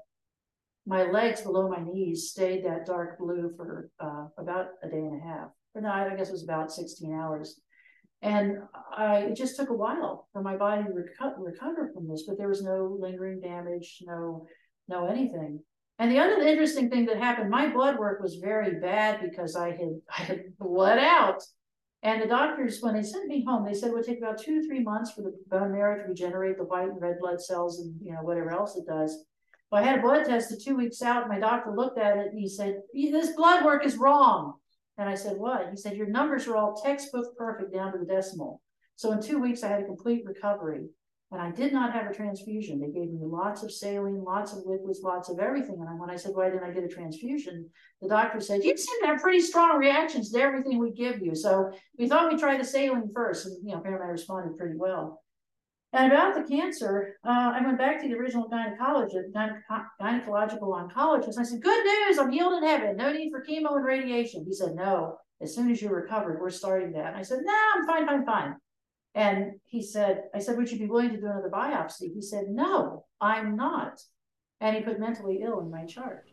A: my legs below my knees stayed that dark blue for about a day and a half. Or no, I guess it was about 16 hours. And it just took a while for my body to recover from this, but there was no lingering damage, no anything. And the other interesting thing that happened, my blood work was very bad because I had bled out. And the doctors, when they sent me home, they said it would take about 2 to 3 months for the bone marrow to regenerate the white and red blood cells and, you know, whatever else it does. Well, I had a blood test at 2 weeks out. And my doctor looked at it and he said, this blood work is wrong. And I said, what? He said, your numbers are all textbook perfect down to the decimal. So in 2 weeks, I had a complete recovery. And I did not have a transfusion. They gave me lots of saline, lots of liquids, lots of everything. And when I said, why didn't I get a transfusion? The doctor said, you seem to have pretty strong reactions to everything we give you. So we thought we'd try the saline first. And, you know, apparently I responded pretty well. And about the cancer, I went back to the original gynecological oncologist. I said, good news, I'm healed in heaven. No need for chemo and radiation. He said, no, as soon as you're recovered, we're starting that. And I said, no, I'm fine. And he said, I said, would you be willing to do another biopsy? He said, no, I'm not. And he put mentally ill in my chart.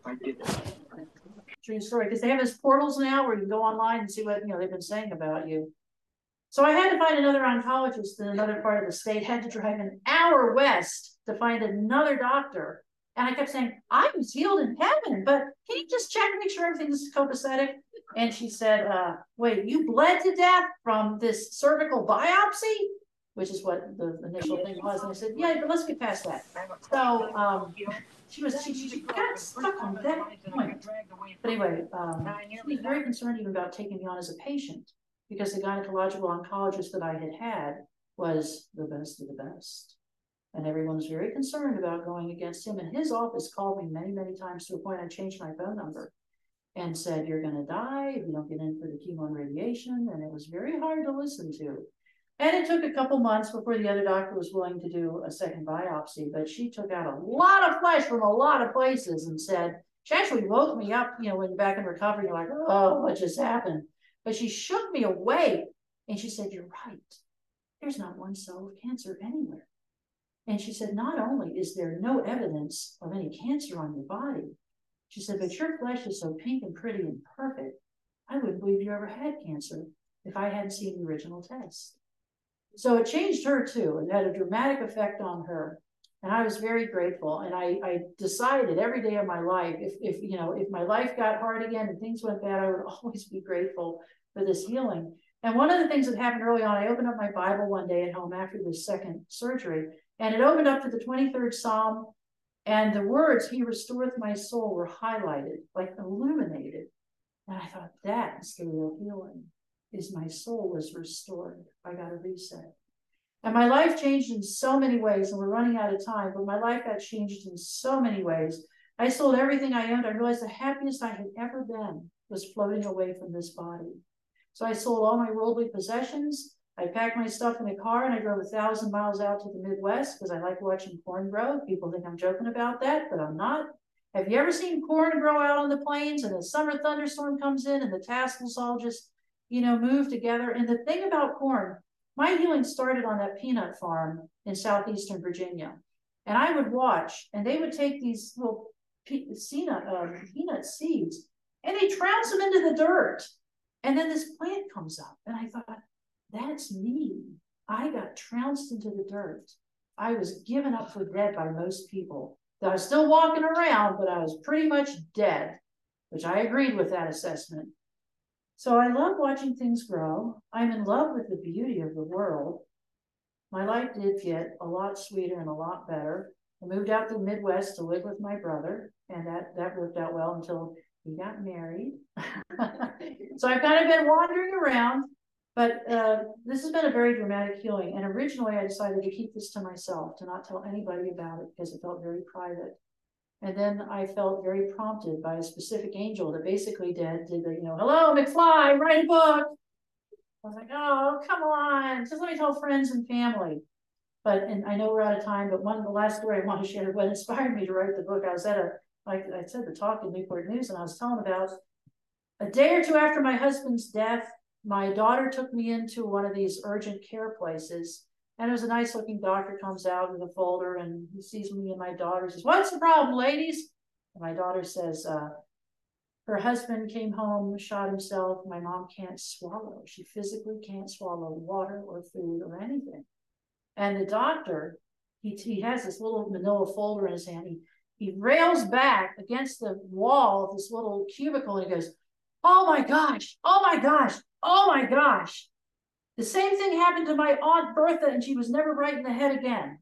A: True story, because they have these portals now where you can go online and see what, you know, they've been saying about you. So I had to find another oncologist in another part of the state, had to drive an hour west to find another doctor. And I kept saying, I was healed in heaven, but can you just check and make sure everything's copacetic? And she said, wait, you bled to death from this cervical biopsy? Which is what the initial thing was. And I said, yeah, but let's get past that. So she got stuck on that point. But anyway, she was very concerned even about taking me on as a patient, because the gynecological oncologist that I had was the best of the best. And everyone was very concerned about going against him. And his office called me many, many times to a point I changed my phone number and said, you're going to die if you don't get in for the chemo and radiation. And it was very hard to listen to. And it took a couple months before the other doctor was willing to do a second biopsy. But she took out a lot of flesh from a lot of places and said, she actually woke me up, you know, when you're back in recovery, you're like, oh, what just happened? But she shook me awake and she said, you're right. There's not one cell of cancer anywhere. And she said, not only is there no evidence of any cancer on your body, she said, but your flesh is so pink and pretty and perfect, I wouldn't believe you ever had cancer if I hadn't seen the original test. So it changed her too, and had a dramatic effect on her. And I was very grateful. And I decided every day of my life, if my life got hard again and things went bad, I would always be grateful for this healing. And one of the things that happened early on, I opened up my Bible one day at home after the second surgery, and it opened up to the 23rd Psalm, and the words, he restoreth my soul, were highlighted, like illuminated. And I thought, that's the real healing, is my soul was restored. I got a reset. And my life changed in so many ways, and we're running out of time, but my life got changed in so many ways. I sold everything I owned. I realized the happiest I had ever been was floating away from this body. So I sold all my worldly possessions. I packed my stuff in a car and I drove 1,000 miles out to the Midwest because I like watching corn grow. People think I'm joking about that, but I'm not. Have you ever seen corn grow out on the plains and a summer thunderstorm comes in and the tassels all just, move together? And the thing about corn, my healing started on that peanut farm in southeastern Virginia. And I would watch, and they would take these little peanut seeds, and they trounce them into the dirt. And then this plant comes up, and I thought, that's me. I got trounced into the dirt. I was given up for dead by most people. I was still walking around, but I was pretty much dead, which I agreed with that assessment. So I love watching things grow. I'm in love with the beauty of the world. My life did get a lot sweeter and a lot better. I moved out to the Midwest to live with my brother, and that worked out well until we got married. So I've kind of been wandering around, but this has been a very dramatic healing. And originally I decided to keep this to myself, to not tell anybody about it because it felt very private. And then I felt very prompted by a specific angel that basically did the, hello, McFly, write a book. I was like, oh, come on, just let me tell friends and family. And I know we're out of time, but the last story I want to share, what inspired me to write the book, I was at like I said, the talk in Newport News, and I was telling about a day or two after my husband's death, my daughter took me into one of these urgent care places, and it was a nice looking doctor, comes out with a folder, and he sees me and my daughter, says, what's the problem, ladies? And my daughter says, her husband came home, shot himself. My mom can't swallow. She physically can't swallow water or food or anything. And the doctor, he has this little manila folder in his hand. He rails back against the wall of this little cubicle and he goes, oh my gosh, oh my gosh, oh my gosh. The same thing happened to my Aunt Bertha, and she was never right in the head again.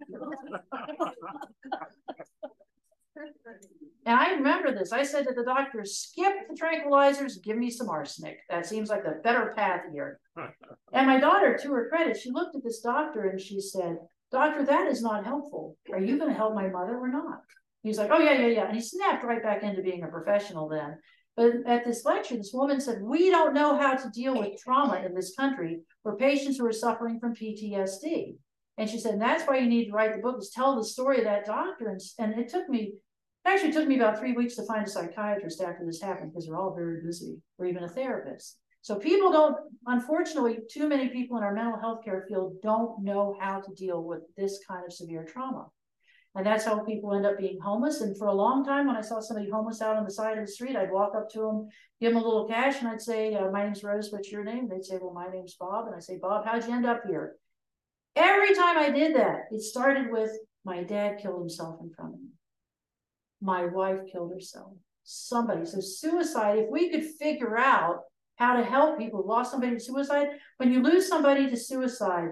A: And I remember this. I said to the doctor, skip the tranquilizers, give me some arsenic. That seems like the better path here. And my daughter, to her credit, she looked at this doctor and she said, doctor, that is not helpful. Are you going to help my mother or not? He's like, oh, yeah. And he snapped right back into being a professional then. But at this lecture, this woman said, we don't know how to deal with trauma in this country for patients who are suffering from PTSD. And she said, and that's why you need to write the book, is tell the story of that doctor. And it actually took me about 3 weeks to find a psychiatrist after this happened, because we're all very busy, or even a therapist. So people don't, unfortunately, too many people in our mental health care field don't know how to deal with this kind of severe trauma. And that's how people end up being homeless. And for a long time, when I saw somebody homeless out on the side of the street, I'd walk up to them, give them a little cash, and I'd say, my name's Rose, what's your name? They'd say, well, my name's Bob. And I say, Bob, how'd you end up here? Every time I did that, it started with, my dad killed himself in front of me. My wife killed herself. Somebody. So suicide, if we could figure out how to help people who lost somebody to suicide, when you lose somebody to suicide,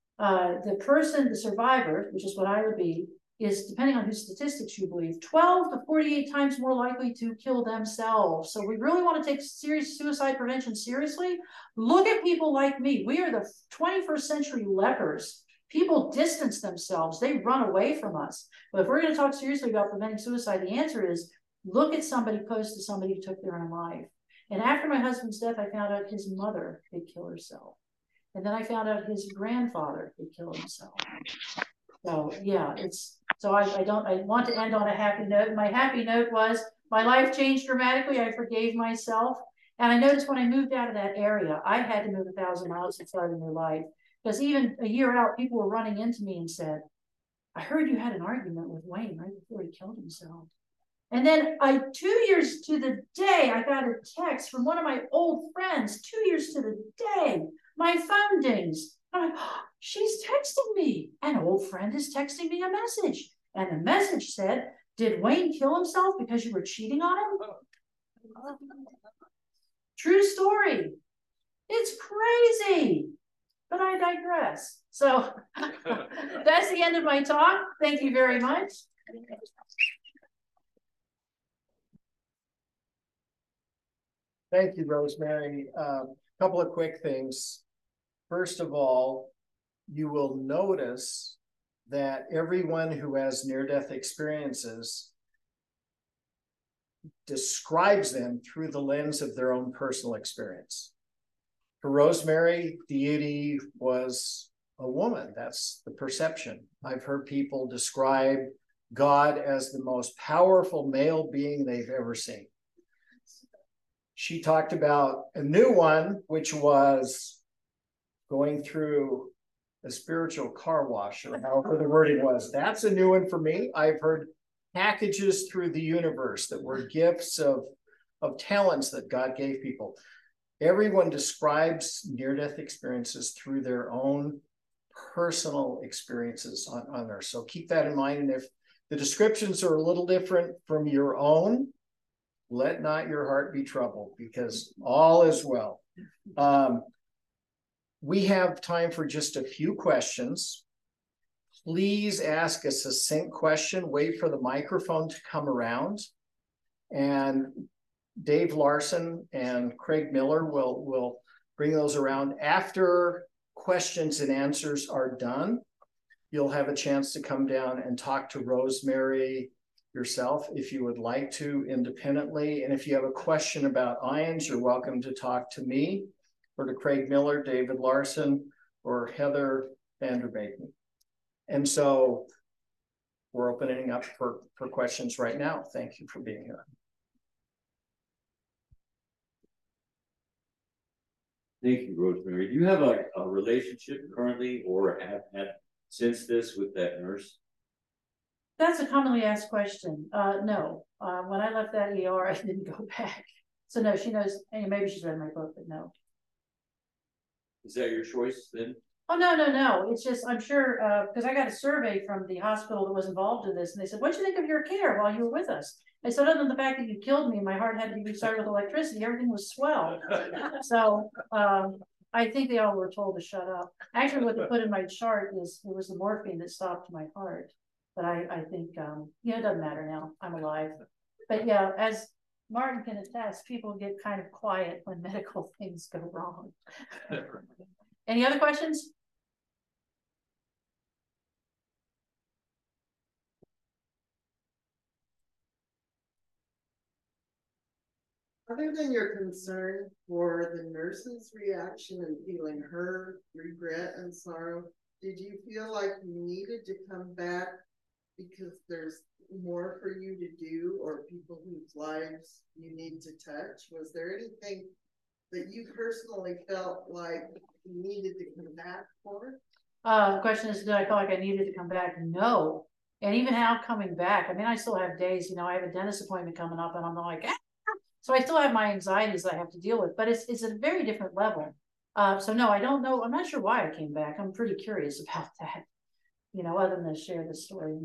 A: the survivor, which is what I would be, is, depending on whose statistics you believe, 12 to 48 times more likely to kill themselves. So we really want to take serious suicide prevention seriously. Look at people like me. We are the 21st century lepers. People distance themselves. They run away from us. But if we're going to talk seriously about preventing suicide, the answer is look at somebody close to somebody who took their own life. And after my husband's death, I found out his mother had killed herself. And then I found out his grandfather had killed himself. So yeah, I want to end on a happy note. My happy note was my life changed dramatically. I forgave myself. And I noticed when I moved out of that area, I had to move 1,000 miles to start a new life. Because even a year out, people were running into me and said, I heard you had an argument with Wayne right before he killed himself. And then 2 years to the day, I got a text from one of my old friends, 2 years to the day, my phone dings. I'm like, oh, she's texting me. An old friend is texting me a message. And the message said, did Wayne kill himself because you were cheating on him? True story. It's crazy. But I digress. So that's the end of my talk. Thank you very much.
B: Thank you, Rosemary. A couple of quick things. First of all, you will notice that everyone who has near-death experiences describes them through the lens of their own personal experience. For Rosemary, deity was a woman. That's the perception. I've heard people describe God as the most powerful male being they've ever seen. She talked about a new one, which was going through a spiritual car wash, or however the wording was. That's a new one for me. I've heard packages through the universe that were gifts of talents that God gave people. Everyone describes near-death experiences through their own personal experiences on there. So keep that in mind. And if the descriptions are a little different from your own, let not your heart be troubled, because all is well. We have time for just a few questions. Please ask a succinct question. Wait for the microphone to come around. And Dave Larson and Craig Miller will bring those around. After questions and answers are done, you'll have a chance to come down and talk to Rosemary yourself if you would like to independently. And if you have a question about ions, you're welcome to talk to me or to Craig Miller, David Larson, or Heather Vanderbaken. And so we're opening up for questions right now. Thank you for being here.
C: Thank you, Rosemary. Do you have a relationship currently, or have had since this, with that nurse?
A: That's a commonly asked question. No. When I left that ER, I didn't go back. So no, she knows, and maybe she's read my book, but no.
C: Is that your choice then?
A: Oh, no. It's just, I'm sure, because I got a survey from the hospital that was involved in this, and they said, what'd you think of your care while you were with us? I said, other than the fact that you killed me, my heart had to be restarted with electricity, everything was swell. So I think they all were told to shut up. Actually, what they put in my chart is, it was the morphine that stopped my heart. But I think, it doesn't matter now, I'm alive. But yeah, as Martin can attest, people get kind of quiet when medical things go wrong. Any other questions?
D: Other than your concern for the nurse's reaction and feeling her regret and sorrow, did you feel like you needed to come back because there's more for you to do, or people whose lives you need to touch? Was there anything that you personally felt like you needed to come back for?
A: The question is, did I feel like I needed to come back? No. And even now coming back, I mean, I still have days, I have a dentist appointment coming up and I'm like, so I still have my anxieties that I have to deal with, but it's at a very different level. So no, I don't know. I'm not sure why I came back. I'm pretty curious about that, other than to share the story.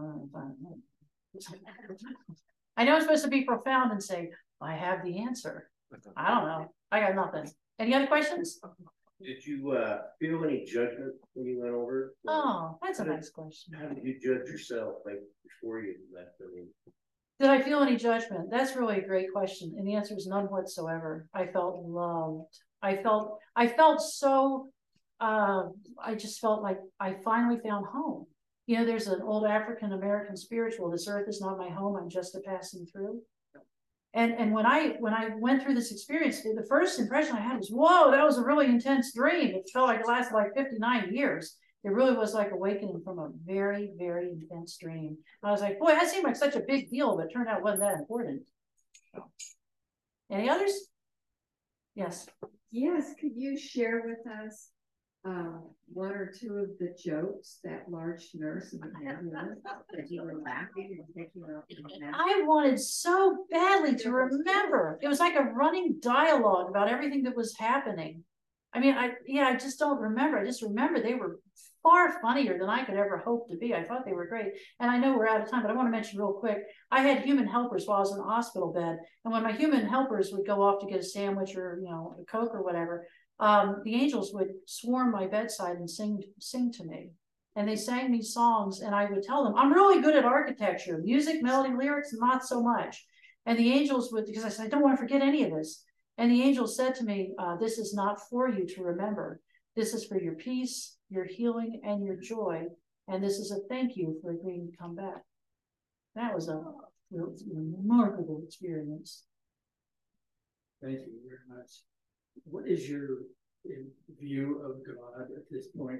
A: I know I'm supposed to be profound and say, I have the answer. I don't know. I got nothing. Any other questions?
E: Did you feel any judgment when you went over?
A: Oh, that's a nice question.
E: How did you judge yourself, like, before you left?
A: Did I feel any judgment? That's really a great question. And the answer is none whatsoever. I felt loved. I felt so, I just felt like I finally found home. There's an old African-American spiritual, this earth is not my home, I'm just a passing through. And when I went through this experience, the first impression I had was, whoa, that was a really intense dream. It felt like it lasted like 59 years. It really was like awakening from a very, very intense dream. I was like, boy, that seemed like such a big deal, but it turned out it wasn't that important. Any others? Yes.
F: Yes, could you share with us one or two of the jokes that large nurse that you were laughing and taking off?
A: I wanted so badly to remember. It was like a running dialogue about everything that was happening. I mean, I just don't remember. I just remember they were far funnier than I could ever hope to be. I thought they were great. And I know we're out of time, but I want to mention real quick, I had human helpers while I was in the hospital bed. And when my human helpers would go off to get a sandwich or, a Coke or whatever, the angels would swarm my bedside and sing to me. And they sang me songs, and I would tell them, I'm really good at architecture, music, melody, lyrics, not so much. And the angels would, because I said, I don't want to forget any of this. And the angel said to me, this is not for you to remember. This is for your peace, your healing, and your joy. And this is a thank you for agreeing to come back. That was a remarkable experience.
G: Thank you very much. What is your view of God at this point?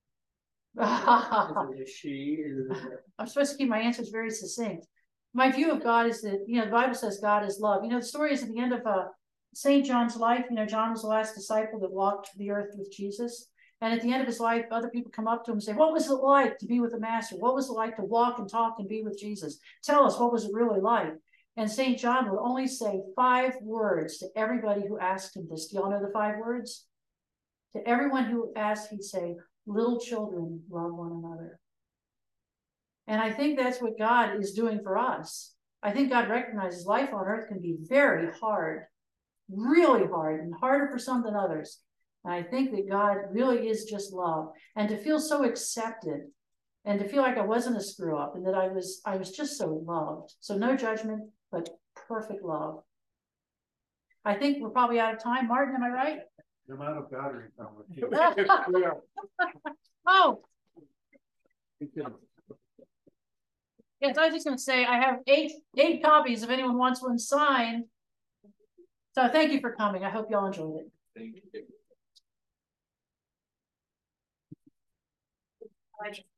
G: Is it a she? Is it
A: I'm supposed to keep my answers very succinct. My view of God is that, the Bible says God is love. The story is at the end of St. John's life. John was the last disciple that walked the earth with Jesus. And at the end of his life, other people come up to him and say, what was it like to be with the master? What was it like to walk and talk and be with Jesus? Tell us, what was it really like? And St. John would only say 5 words to everybody who asked him this. Do y'all know the 5 words? To everyone who asked, he'd say, little children, love one another. And I think that's what God is doing for us. I think God recognizes life on earth can be very hard, really hard, and harder for some than others. And I think that God really is just love. And to feel so accepted, and to feel like I wasn't a screw up, and that I was just so loved. So no judgment, but perfect love. I think we're probably out of time. Martin, am I right?
G: I'm out of battery power.
A: Oh, yes, I was just going to say I have eight copies if anyone wants one signed. So thank you for coming. I hope y'all enjoyed it.
C: Thank you.